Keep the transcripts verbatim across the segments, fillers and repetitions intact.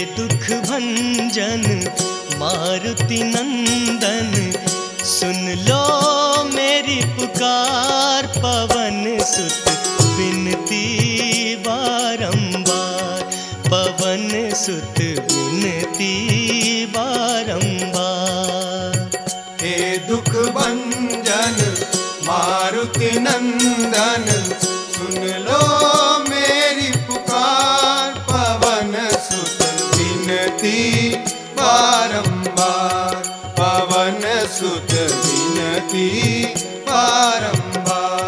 दुख भंजन मारुति नंदन, सुन लो मेरी पुकार। पवन सुत विनती बारंबार, पवन सुत विनती बारंबार। हे दुख भंजन मारुति नंदन, सुन लो मेरी पुकार। पवन सुत विनती बारंबार, पवन सुत विनती बारंबार।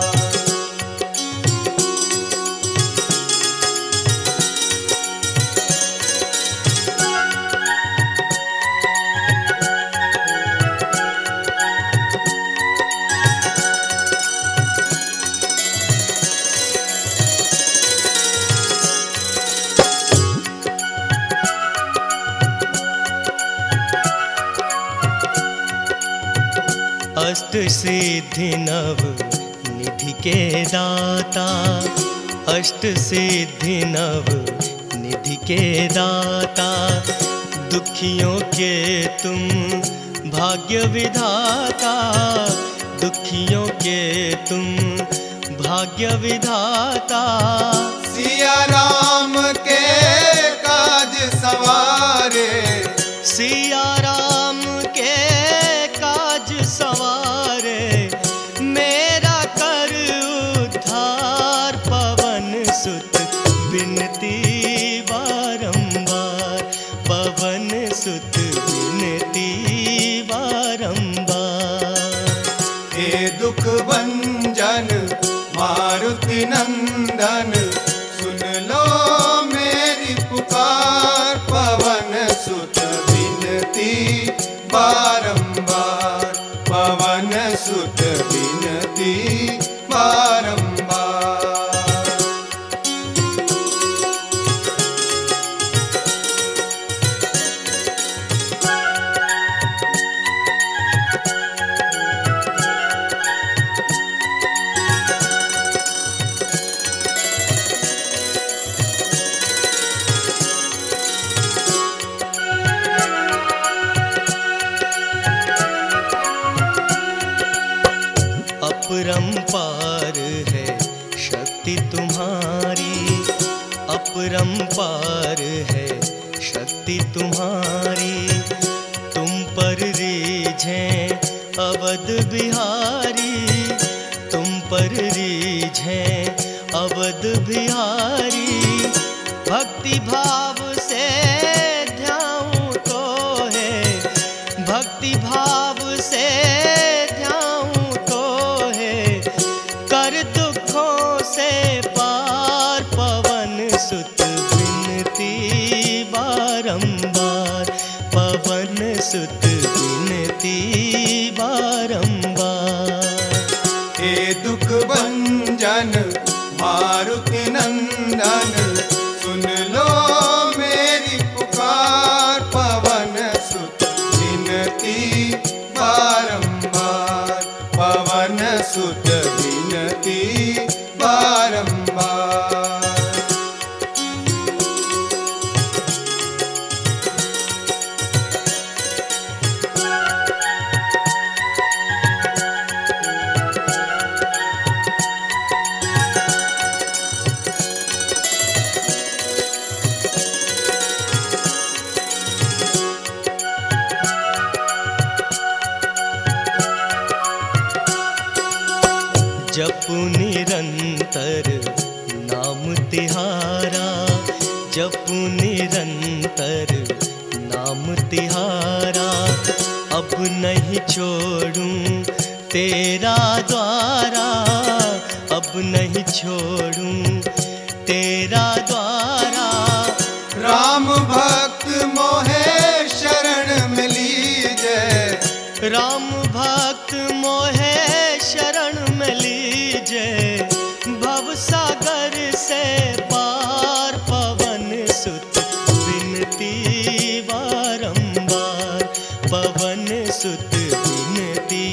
अष्ट सिद्धि नव निधि के दाता, अष्ट सिद्धि नव निधि के दाता। दुखियों के तुम भाग्य विधाता, दुखियों के तुम भाग्य विधाता। सिया राम के काज सवारे, सिया राम के काज सवारे। मेरा कर उद्धार, पवन सुत विनती बारंबार, पवन सुत विनती बारंबार। हे दुख भंजन मारुति नंदन, सुन लो मेरी पुकार। पवन सुत विनती बारंबार, पवन सुत विनती बारंबार। अपरंपार है शक्ति तुम्हारी, अपरंपार है शक्ति तुम्हारी। तुम पर रीझें अवध बिहारी, तुम पर रीझें अवध बिहारी। भक्ति भाव से ध्याऊं तो है, भक्ति भाव से कर दुखों से पार। पवन सुत विनती बारंबार, पवन सुत विनती बारंबार। हे दुख भंजन मारुति नंदन, सुन लो मेरी पुकार। पवन सुत विनती बारंबार, पवन सुत विनती बारंबार। जपु निरंतर नाम तिहारा, जपु निरंतर नाम तिहारा। अब नहीं छोड़ूं तेरा द्वारा, अब नहीं छोड़ूं तेरा द्वारा। राम भक्त मोहे शरण मिली जय, राम भक्त मोहे शरण में लीजे। भव सागर से पार, पवन सुत विनती बारंबार, पवन सुत विनती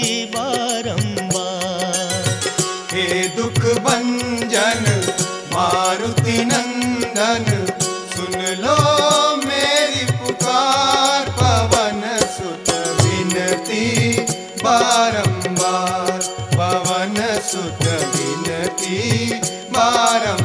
बारंबार। हे दुख भंजन मारुति नंदन, सुन लो बारंबार